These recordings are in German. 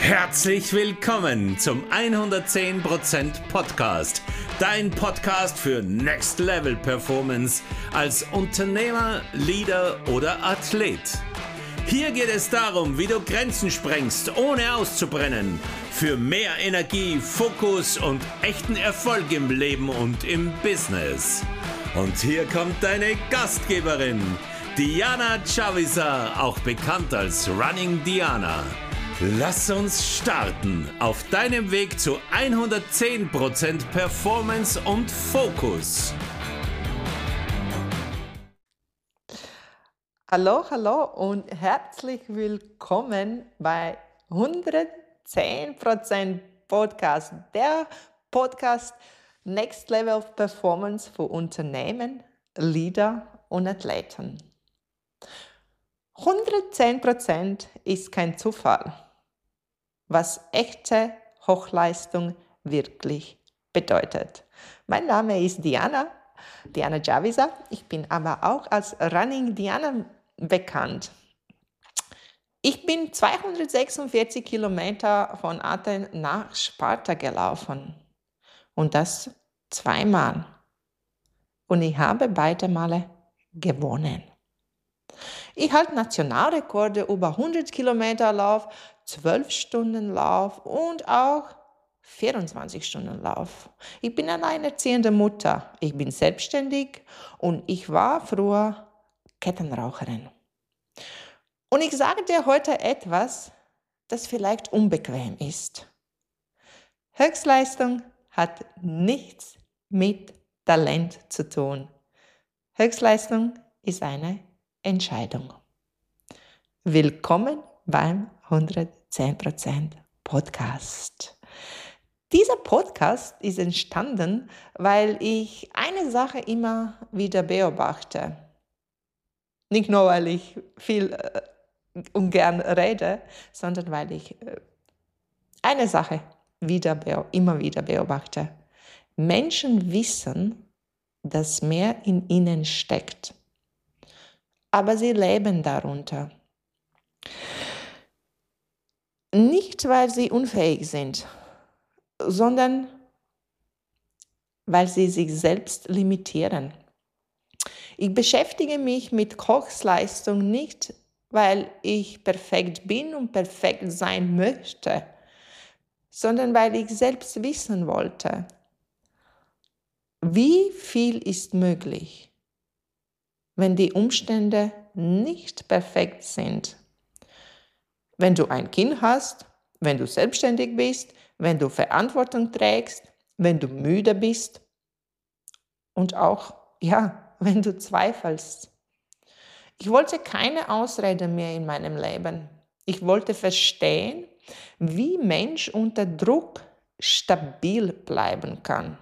Herzlich willkommen zum 110% Podcast, dein Podcast für Next Level Performance als Unternehmer, Leader oder Athlet. Hier geht es darum, wie du Grenzen sprengst, ohne auszubrennen, für mehr Energie, Fokus und echten Erfolg im Leben und im Business. Und hier kommt deine Gastgeberin, Diana Chavisa, auch bekannt als Running Diana. Lass uns starten auf deinem Weg zu 110% Performance und Fokus. Hallo und herzlich willkommen bei 110% Podcast, der Podcast Next Level Performance für Unternehmen, Leader und Athleten. 110% ist kein Zufall, was echte Hochleistung wirklich bedeutet. Mein Name ist Diana Chavisa. Ich bin aber auch als Running Diana bekannt. Ich bin 246 Kilometer von Athen nach Sparta gelaufen und das zweimal. Und ich habe beide Male gewonnen. Ich halte Nationalrekorde über 100 Kilometer Lauf, 12 Stunden Lauf und auch 24 Stunden Lauf. Ich bin alleinerziehende Mutter. Ich bin selbstständig und ich war früher Kettenraucherin. Und ich sage dir heute etwas, das vielleicht unbequem ist. Höchstleistung hat nichts mit Talent zu tun. Höchstleistung ist eine Entscheidung. Willkommen beim 110% Podcast. Dieser Podcast ist entstanden, weil ich eine Sache immer wieder beobachte. Nicht nur, weil ich viel und gern rede, sondern weil ich eine Sache immer wieder beobachte. Menschen wissen, dass mehr in ihnen steckt. Aber sie leben darunter. Nicht, weil sie unfähig sind, sondern weil sie sich selbst limitieren. Ich beschäftige mich mit Höchstleistung nicht, weil ich perfekt bin und perfekt sein möchte, sondern weil ich selbst wissen wollte, wie viel ist möglich, wenn die Umstände nicht perfekt sind. Wenn du ein Kind hast, wenn du selbstständig bist, wenn du Verantwortung trägst, wenn du müde bist und auch, wenn du zweifelst. Ich wollte keine Ausrede mehr in meinem Leben. Ich wollte verstehen, wie Mensch unter Druck stabil bleiben kann.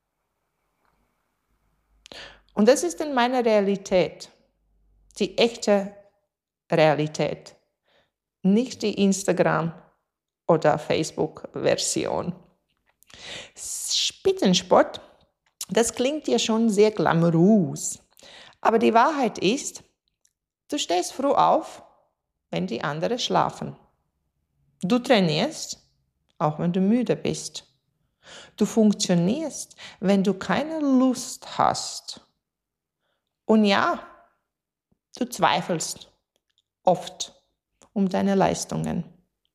Und das ist in meiner Realität, die echte Realität, nicht die Instagram- oder Facebook-Version. Spitzensport, das klingt ja schon sehr glamourös. Aber die Wahrheit ist, du stehst früh auf, wenn die anderen schlafen. Du trainierst, auch wenn du müde bist. Du funktionierst, wenn du keine Lust hast. Und ja, du zweifelst oft um deine Leistungen.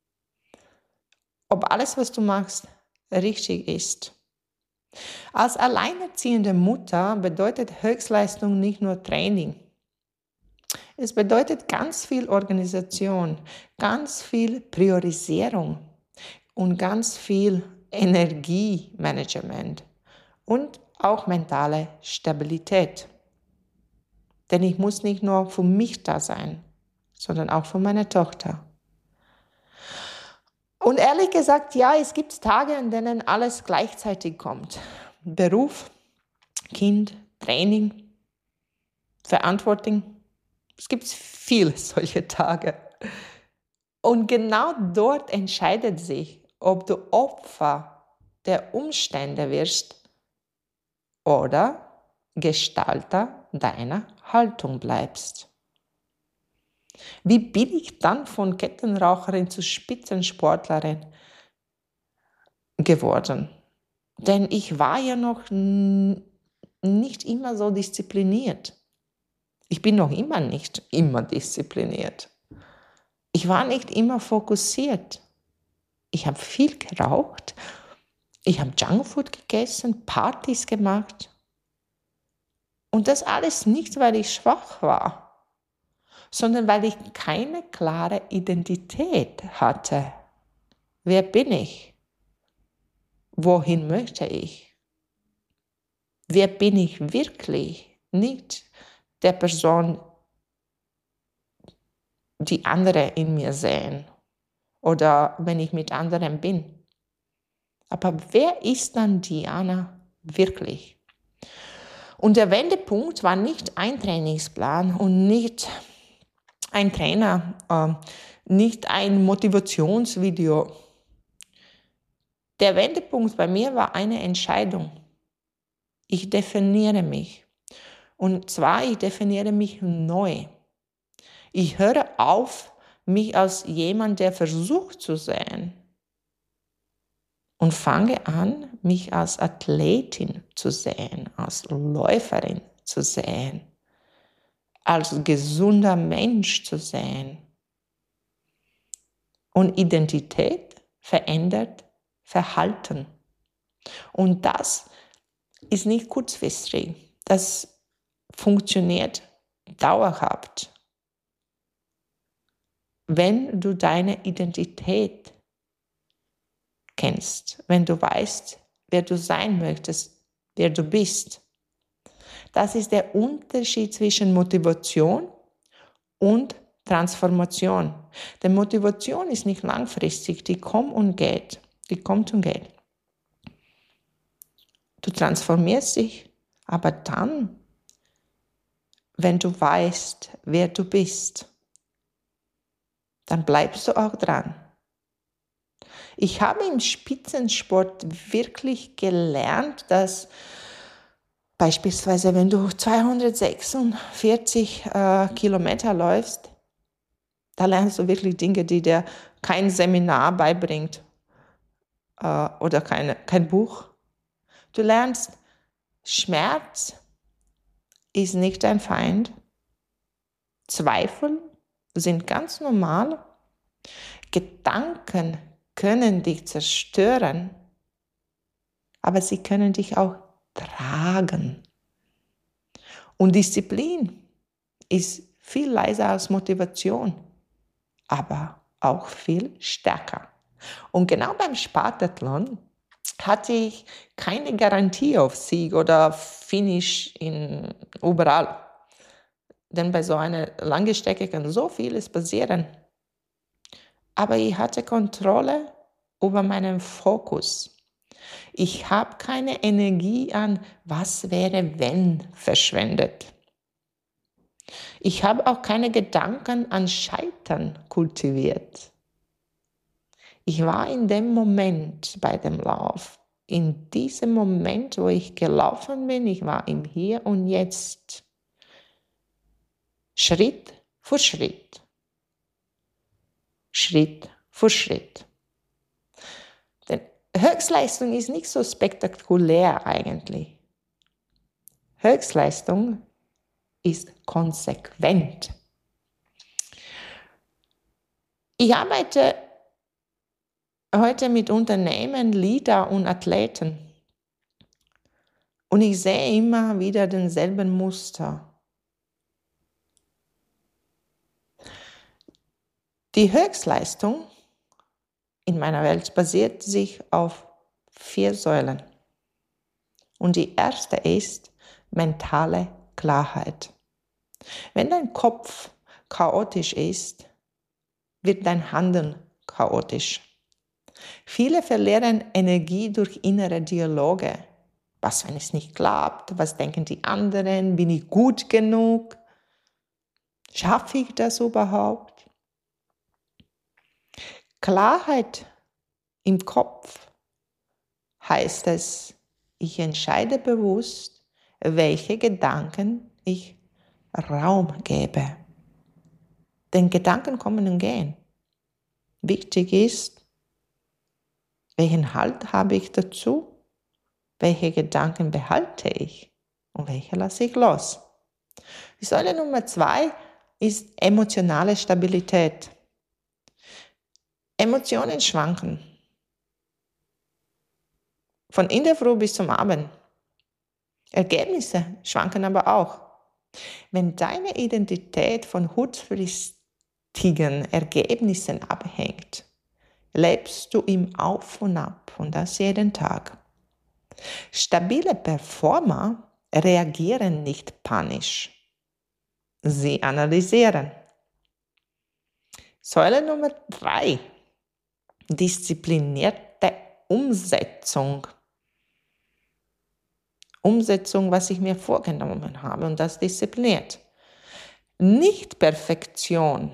Ob alles, was du machst, richtig ist. Als alleinerziehende Mutter bedeutet Höchstleistung nicht nur Training. Es bedeutet ganz viel Organisation, ganz viel Priorisierung und ganz viel Energiemanagement und auch mentale Stabilität. Denn ich muss nicht nur für mich da sein, sondern auch für meine Tochter. Und ehrlich gesagt, ja, es gibt Tage, an denen alles gleichzeitig kommt. Beruf, Kind, Training, Verantwortung. Es gibt viele solche Tage. Und genau dort entscheidet sich, ob du Opfer der Umstände wirst oder Gestalter deiner Haltung bleibst. Wie bin ich dann von Kettenraucherin zu Spitzensportlerin geworden? Denn ich war ja noch nicht immer so diszipliniert. Ich bin noch immer nicht immer diszipliniert. Ich war nicht immer fokussiert. Ich habe viel geraucht. Ich habe Junkfood gegessen, Partys gemacht. Und das alles nicht, weil ich schwach war, sondern weil ich keine klare Identität hatte. Wer bin ich? Wohin möchte ich? Wer bin ich wirklich? Nicht der Person, die andere in mir sehen oder wenn ich mit anderen bin. Aber wer ist dann Diana wirklich? Und der Wendepunkt war nicht ein Trainingsplan und nicht ein Trainer, nicht ein Motivationsvideo. Der Wendepunkt bei mir war eine Entscheidung. Ich definiere mich. Und zwar, ich definiere mich neu. Ich höre auf, mich als jemand, der versucht zu sein, und fange an, mich als Athletin zu sehen, als Läuferin zu sehen, als gesunder Mensch zu sehen. Und Identität verändert Verhalten. Und das ist nicht kurzfristig. Das funktioniert dauerhaft. Wenn du deine Identität kennst, wenn du weißt, wer du sein möchtest, wer du bist. Das ist der Unterschied zwischen Motivation und Transformation. Denn Motivation ist nicht langfristig, die kommt und geht. Du transformierst dich, aber dann, wenn du weißt, wer du bist, dann bleibst du auch dran. Ich habe im Spitzensport wirklich gelernt, dass beispielsweise, wenn du 246 Kilometer läufst, da lernst du wirklich Dinge, die dir kein Seminar beibringt oder kein Buch. Du lernst, Schmerz ist nicht dein Feind. Zweifel sind ganz normal. Gedanken können dich zerstören, aber sie können dich auch tragen. Und Disziplin ist viel leiser als Motivation, aber auch viel stärker. Und genau beim Spartathlon hatte ich keine Garantie auf Sieg oder Finish überall. Denn bei so einer langen Strecke kann so vieles passieren. Aber ich hatte Kontrolle über meinen Fokus. Ich habe keine Energie an was wäre wenn verschwendet. Ich habe auch keine Gedanken an Scheitern kultiviert. Ich war in dem Moment bei dem Lauf, in diesem Moment, wo ich gelaufen bin, ich war im Hier und Jetzt. Schritt für Schritt. Schritt für Schritt. Denn Höchstleistung ist nicht so spektakulär eigentlich. Höchstleistung ist konsequent. Ich arbeite heute mit Unternehmen, Leader und Athleten. Und ich sehe immer wieder denselben Muster. Die Höchstleistung in meiner Welt basiert sich auf 4 Säulen. Und die erste ist mentale Klarheit. Wenn dein Kopf chaotisch ist, wird dein Handeln chaotisch. Viele verlieren Energie durch innere Dialoge. Was, wenn es nicht klappt? Was denken die anderen? Bin ich gut genug? Schaffe ich das überhaupt? Klarheit im Kopf heißt es, ich entscheide bewusst, welche Gedanken ich Raum gebe. Denn Gedanken kommen und gehen. Wichtig ist, welchen Halt habe ich dazu? Welche Gedanken behalte ich? Und welche lasse ich los? Die Säule Nummer 2 ist emotionale Stabilität. Emotionen schwanken. Von in der Früh bis zum Abend. Ergebnisse schwanken aber auch. Wenn deine Identität von kurzfristigen Ergebnissen abhängt, lebst du im Auf und Ab und das jeden Tag. Stabile Performer reagieren nicht panisch. Sie analysieren. Säule Nummer 3. Disziplinierte Umsetzung. Umsetzung, was ich mir vorgenommen habe und das diszipliniert. Nicht Perfektion,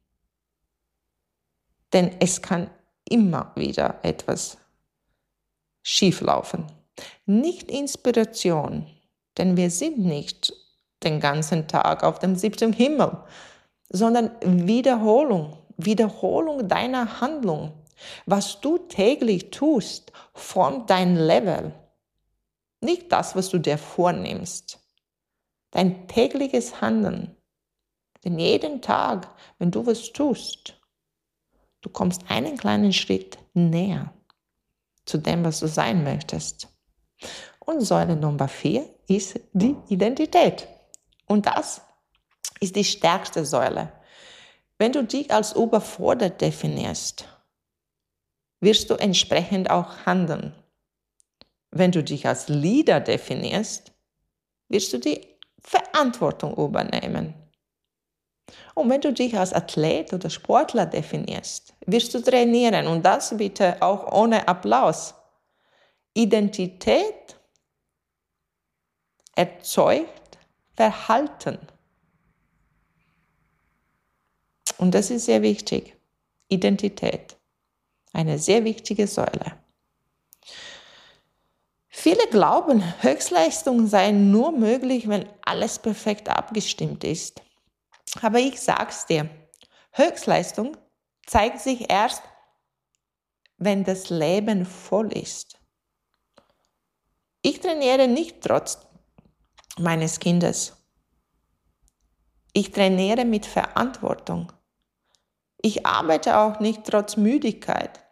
denn es kann immer wieder etwas schieflaufen. Nicht Inspiration, denn wir sind nicht den ganzen Tag auf dem 7. Himmel, sondern Wiederholung, Wiederholung deiner Handlung. Was du täglich tust, formt dein Level. Nicht das, was du dir vornimmst. Dein tägliches Handeln. Denn jeden Tag, wenn du was tust, du kommst einen kleinen Schritt näher zu dem, was du sein möchtest. Und Säule Nummer 4 ist die Identität. Und das ist die stärkste Säule. Wenn du dich als überfordert definierst, wirst du entsprechend auch handeln. Wenn du dich als Leader definierst, wirst du die Verantwortung übernehmen. Und wenn du dich als Athlet oder Sportler definierst, wirst du trainieren und das bitte auch ohne Applaus. Identität erzeugt Verhalten. Und das ist sehr wichtig. Identität. Eine sehr wichtige Säule. Viele glauben, Höchstleistung sei nur möglich, wenn alles perfekt abgestimmt ist. Aber ich sag's dir, Höchstleistung zeigt sich erst, wenn das Leben voll ist. Ich trainiere nicht trotz meines Kindes. Ich trainiere mit Verantwortung. Ich arbeite auch nicht trotz Müdigkeit.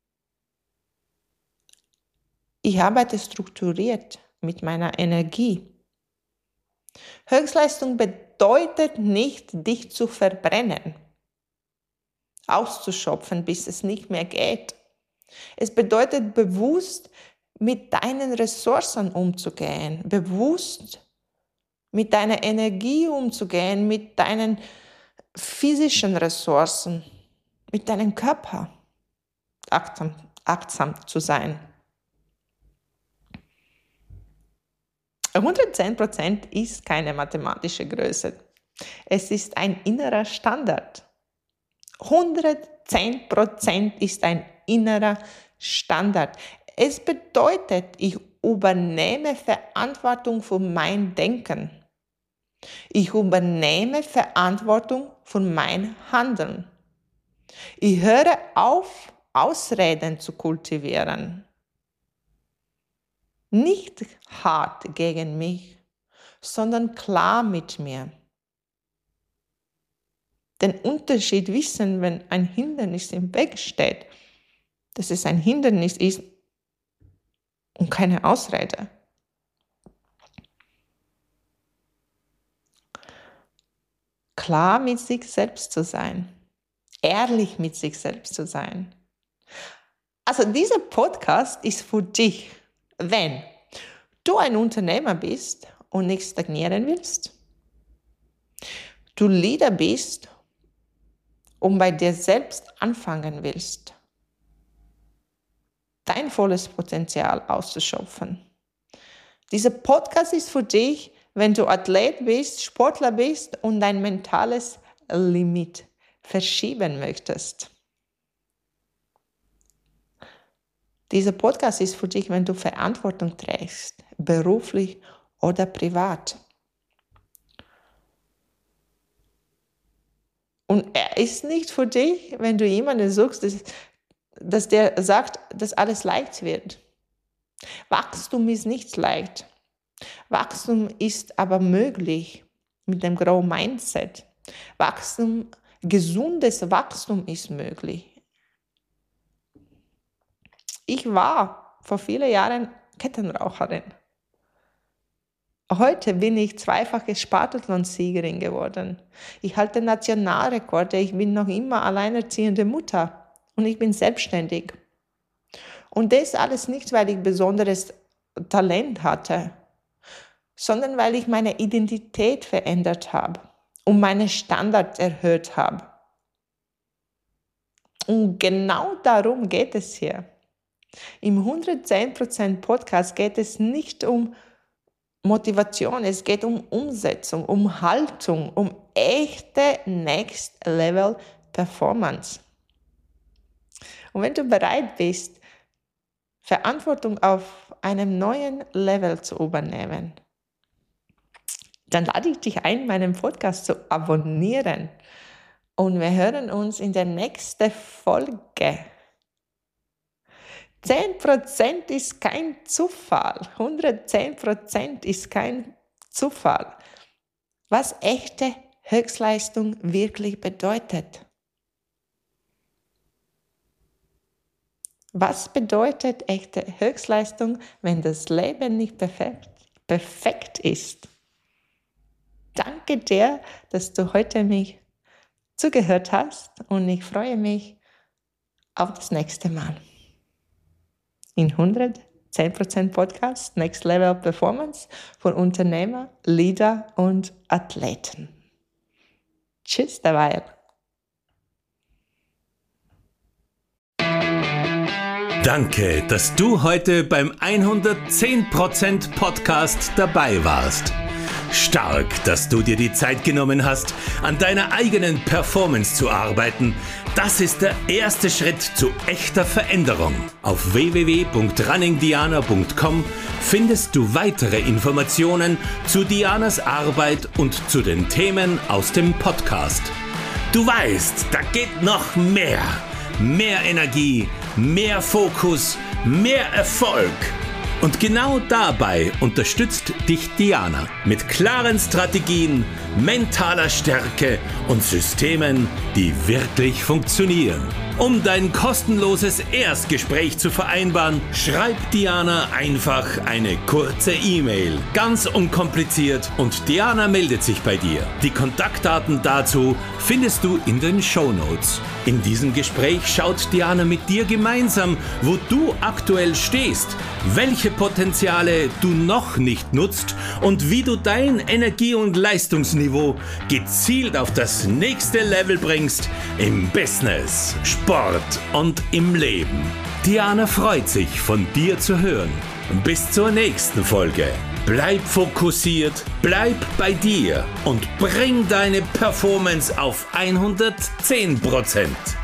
Ich arbeite strukturiert mit meiner Energie. Höchstleistung bedeutet nicht, dich zu verbrennen, auszuschöpfen, bis es nicht mehr geht. Es bedeutet, bewusst mit deinen Ressourcen umzugehen, bewusst mit deiner Energie umzugehen, mit deinen physischen Ressourcen, mit deinem Körper achtsam zu sein. 110% ist keine mathematische Größe. Es ist ein innerer Standard. 110% ist ein innerer Standard. Es bedeutet, ich übernehme Verantwortung für mein Denken. Ich übernehme Verantwortung für mein Handeln. Ich höre auf, Ausreden zu kultivieren. Nicht hart gegen mich, sondern klar mit mir. Den Unterschied wissen, wenn ein Hindernis im Weg steht, dass es ein Hindernis ist und keine Ausrede. Klar mit sich selbst zu sein, ehrlich mit sich selbst zu sein. Also dieser Podcast ist für dich, wenn du ein Unternehmer bist und nicht stagnieren willst, du Leader bist und bei dir selbst anfangen willst, dein volles Potenzial auszuschöpfen. Dieser Podcast ist für dich, wenn du Athlet bist, Sportler bist und dein mentales Limit verschieben möchtest. Dieser Podcast ist für dich, wenn du Verantwortung trägst, beruflich oder privat. Und er ist nicht für dich, wenn du jemanden suchst, dass der sagt, dass alles leicht wird. Wachstum ist nicht leicht. Wachstum ist aber möglich mit dem Grow Mindset. Gesundes Wachstum ist möglich. Ich war vor vielen Jahren Kettenraucherin. Heute bin ich zweifache Spartathlon-Siegerin geworden. Ich halte Nationalrekorde, ich bin noch immer alleinerziehende Mutter und ich bin selbstständig. Und das alles nicht, weil ich besonderes Talent hatte, sondern weil ich meine Identität verändert habe und meine Standards erhöht habe. Und genau darum geht es hier. Im 110% Podcast geht es nicht um Motivation, es geht um Umsetzung, um Haltung, um echte Next Level Performance. Und wenn du bereit bist, Verantwortung auf einem neuen Level zu übernehmen, dann lade ich dich ein, meinen Podcast zu abonnieren. Und wir hören uns in der nächsten Folge. 10% ist kein Zufall. 110% ist kein Zufall. Was echte Höchstleistung wirklich bedeutet. Was bedeutet echte Höchstleistung, wenn das Leben nicht perfekt ist? Danke dir, dass du heute mich zugehört hast und ich freue mich auf das nächste Mal. In 110% Podcast Next Level Performance von Unternehmer, Leader und Athleten. Tschüss dabei. Danke, dass du heute beim 110% Podcast dabei warst. Stark, dass du dir die Zeit genommen hast, an deiner eigenen Performance zu arbeiten. Das ist der erste Schritt zu echter Veränderung. Auf www.runningdiana.com findest du weitere Informationen zu Dianas Arbeit und zu den Themen aus dem Podcast. Du weißt, da geht noch mehr. Mehr Energie, mehr Fokus, mehr Erfolg. Und genau dabei unterstützt dich Diana mit klaren Strategien, mentaler Stärke und Systemen, die wirklich funktionieren. Um dein kostenloses Erstgespräch zu vereinbaren, schreib Diana einfach eine kurze E-Mail. Ganz unkompliziert und Diana meldet sich bei dir. Die Kontaktdaten dazu findest du in den Shownotes. In diesem Gespräch schaut Diana mit dir gemeinsam, wo du aktuell stehst, welche Potenziale du noch nicht nutzt und wie du dein Energie- und Leistungsniveau gezielt auf das nächste Level bringst im Business, Sport und im Leben. Diana freut sich, von dir zu hören. Bis zur nächsten Folge. Bleib fokussiert, bleib bei dir und bring deine Performance auf 110%.